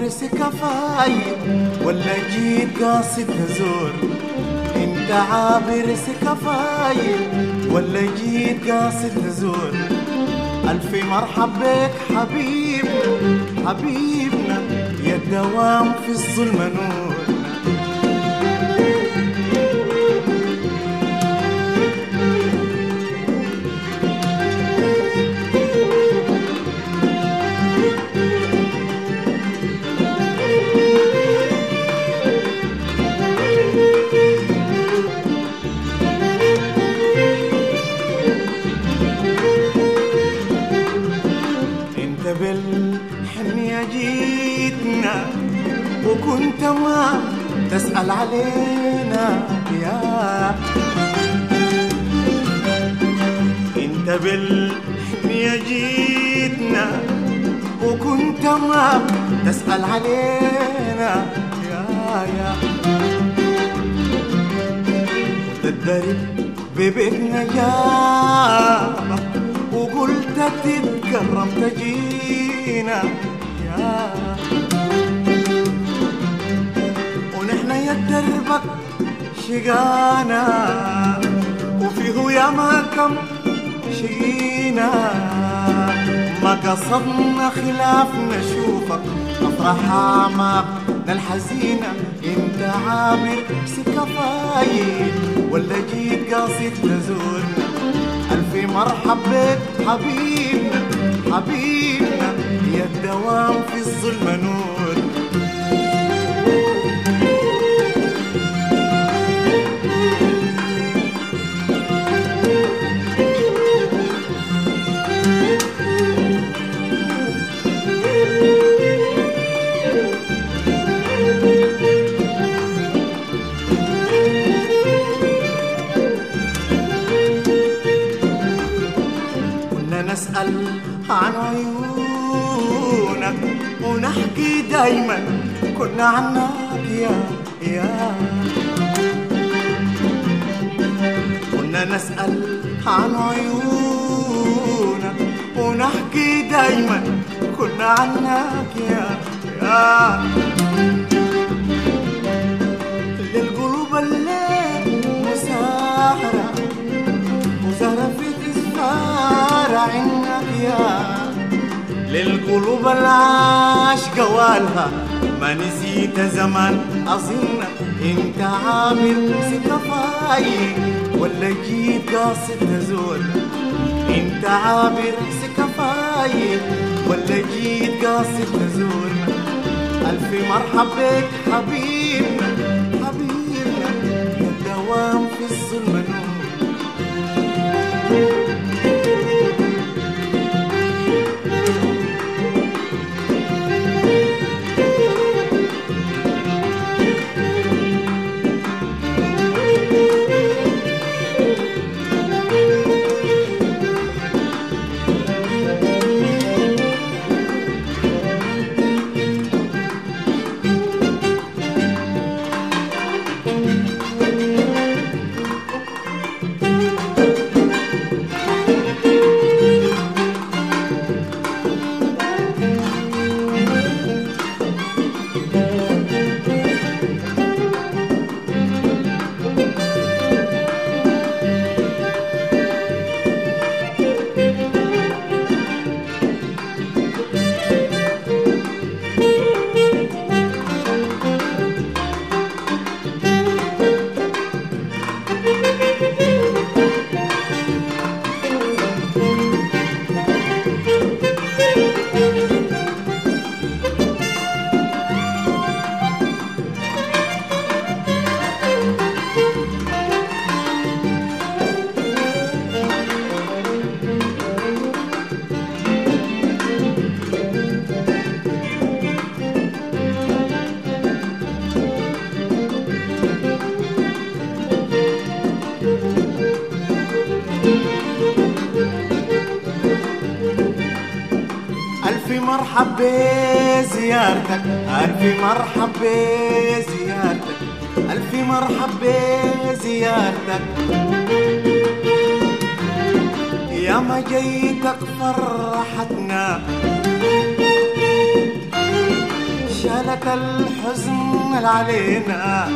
سكفاية ولا جيت قاصد تزور؟ انت عابر سكفاية ولا جيت قاصد تزور؟ ألف مرحب بك حبيبنا حبيبنا، يا الدوام في الظلم نور. بالحنية جيتنا وكنت ما تسأل علينا يا انت بالحنية جيتنا وكنت ما تسأل علينا يا تدري ببيتنا جابك وقلت تتكرم تجينا يا ونحن يا دربك شقانا وفيه يا ما كم شقينا، ما قصدنا خلاف نشوفك أفرح أعماقنا الحزينة. انت عابر سكفاية ولا جيت قاصد تزورنا؟ ألف مرحب بك حبيبنا حبيبنا، يا الدوام في الظلم نور. نسأل عن عيونك ونحكي دايما كنا عنك يا كنا نسأل عن عيونك ونحكي دايما كنا عنك يا للقلوب الليل مساهرة وزهرة في عنك يا للقلوب العاشقة والها ما نسيت زمان أظنك. انت عامل سكفاية ولا جيت قاصد تزور؟ انت عابر سكفاية ولا جيت قاصد تزورنا؟ ألف مرحب بك حبيبنا حبيبنا، يا الدوام في الظلم نور. ألف مرحب بزيارتك، ألف مرحب بزيارتك، ألف مرحب بزيارتك. يا ما جيتك فرحتنا شالت الحزن اللي علينا،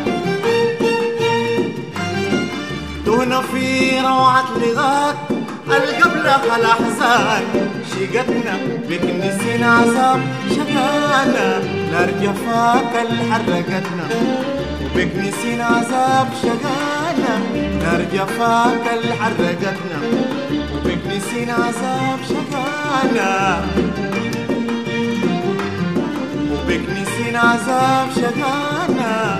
تهنا في روعة لغاك القبلة الأحزان، شيقتنا بك نسينا عذاب شقانا، نار جفاك الحرقتنا وبك نسينا عذاب شقانا، نار جفاك الحرقتنا وبك نسينا عذاب شقانا، وبك نسينا عذاب شقانا.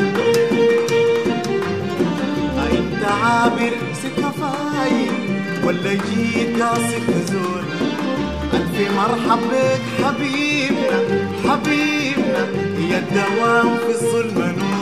انت عابر سكة فايت ولا جيت قاصد تزور، ألف مرحب بك حبيبنا حبيبنا، هي الدوام في الظلم نور.